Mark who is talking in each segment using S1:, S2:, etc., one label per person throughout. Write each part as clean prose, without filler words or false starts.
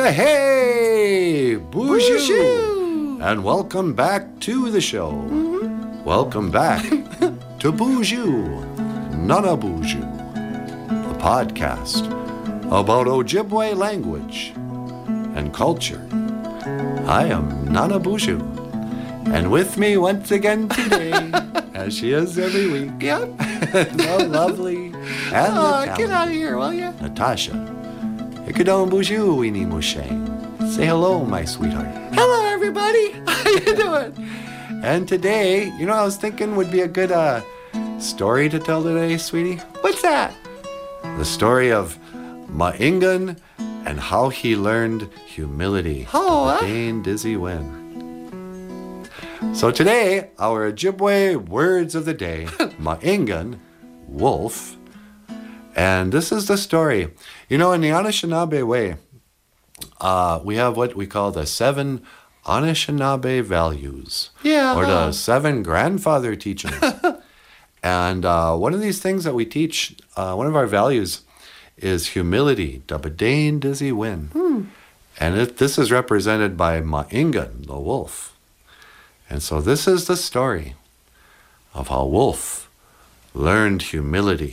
S1: Hey, bonjour, and welcome back to the show. Welcome back to Bonjour, Nana Bonjour, the podcast about Ojibwe language and culture. I am Nana Bonjour, and with me once again today, as she is every week, the lovely and the
S2: get out of here, will you?
S1: Natasha. Ikadon Bonjour, Weenie Mouchane. Say hello, my sweetheart.
S2: Hello, everybody. How you doing?
S1: And today, I was thinking would be a good story to tell today, sweetie.
S2: What's that?
S1: The story of Ma'ingan and how he learned humility. Dane Dizzy Win. So today, our Ojibwe words of the day, Ma'ingan, wolf. And this is the story. In the Anishinaabe way, we have what we call the 7 Anishinaabe values.
S2: Yeah.
S1: Or the 7 grandfather teachings. And one of these things that we teach, one of our values is humility. Dabadane Dizzy Win. And this is represented by Ma'ingan, the wolf. And so this is the story of how Wolf learned humility.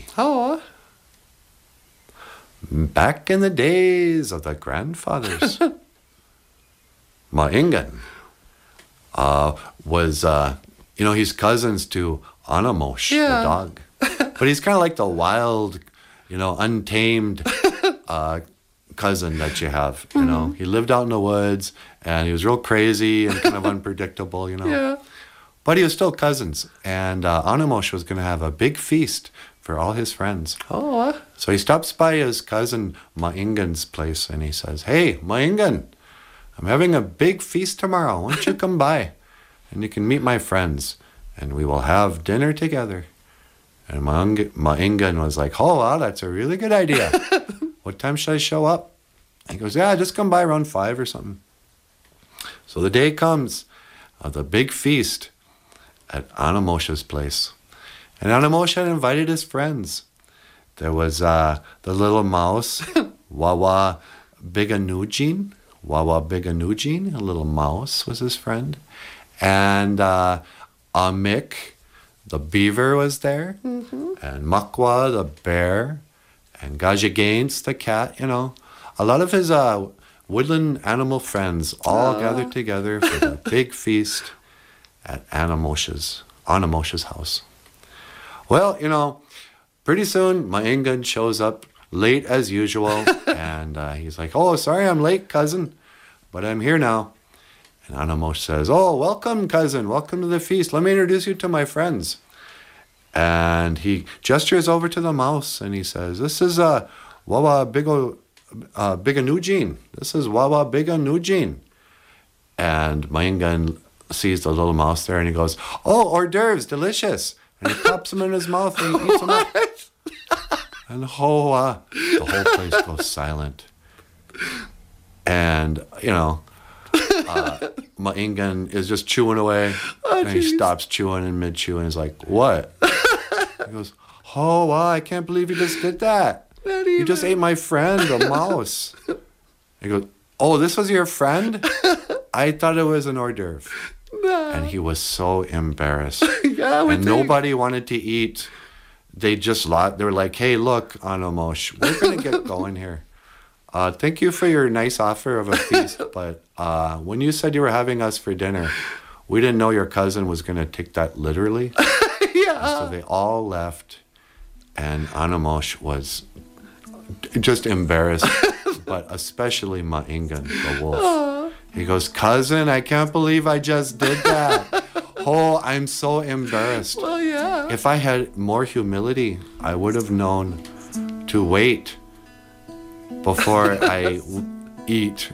S1: Back in the days of the grandfathers, Ma'ingan was, he's cousins to Anamosh, the dog. But he's kind of like the wild, untamed cousin that you have, He lived out in the woods, and he was real crazy and kind of unpredictable,
S2: Yeah.
S1: But he was still cousins, and Anamosh was going to have a big feast for all his friends. So he stops by his cousin Ma'ingan's place, and he says, "Hey, Ma'ingan, I'm having a big feast tomorrow. Why don't you come by? And you can meet my friends, and we will have dinner together." And Ma'ingan was like, "Oh, wow, that's a really good idea. What time should I show up?" He goes, "Yeah, just come by around 5 or something." So the day comes of the big feast at Anamosh's place. And Anamosh had invited his friends. There was the little mouse, Wawa Biganujin. Wawa Biganujin, a little mouse, was his friend. And Amik, the beaver, was there. And Makwa, the bear. And Gajagaints, the cat, A lot of his woodland animal friends all gathered together for the big feast at Anamosh's house. Well, pretty soon Ma'ingan shows up late as usual, and he's like, "Oh, sorry I'm late, cousin, but I'm here now." And Anamosh says, "Oh, welcome, cousin. Welcome to the feast. Let me introduce you to my friends." And he gestures over to the mouse, and he says, "This is Wawa Biganujin. This is Wawa Biganujin." And Ma'ingan sees the little mouse there, and he goes, "Oh, hors d'oeuvres, delicious." And he pops them in his mouth and he eats them up. And the whole place goes silent. And, Ma'ingan is just chewing away. And he stops chewing in mid-chew and he's like, "What?" He goes, "Oh, wow, I can't believe you just did that. You just ate my friend, the mouse." He goes, "Oh, this was your friend? I thought it was an hors d'oeuvre." And he was so embarrassed. And nobody wanted to eat. They were like, "Hey, look, Anamosh, we're going to get going here. Thank you for your nice offer of a feast, but when you said you were having us for dinner, we didn't know your cousin was going to take that literally." So they all left, and Anamosh was just embarrassed, but especially Ma'ingan, the wolf. He goes, "Cousin, I can't believe I just did that. Oh, I'm so embarrassed.
S2: Well, yeah.
S1: If I had more humility, I would have known to wait before I eat,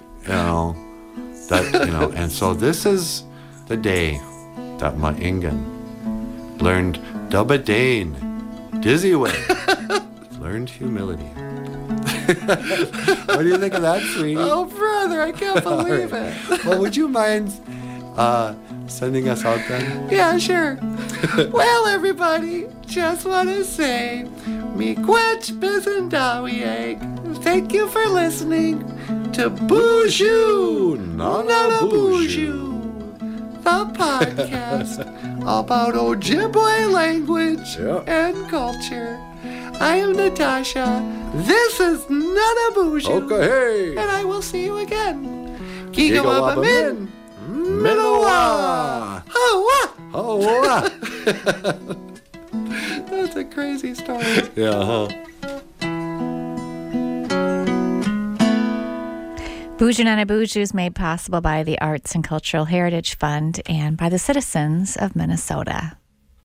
S1: And so this is the day that Ma'ingan learned Dabadane, Dizzy Win, learned humility. What do you think of that, sweetie?
S2: Oh, brother, I can't believe it.
S1: Well, would you mind sending us out then?
S2: Yeah, sure. Well, everybody, just want to say, me quetch bizendawieg. thank you for listening to Boozhoo, Nana Boozhoo, the podcast about Ojibwe language and culture. I am Natasha. This is Nana Boozhoo.
S1: Okay.
S2: And I will see you again. Gigawabamin. Minowa. Hawa.
S1: Oh,
S2: That's a crazy story.
S1: yeah.
S3: Boozhoo Nana Boozhoo is made possible by the Arts and Cultural Heritage Fund and by the citizens of Minnesota.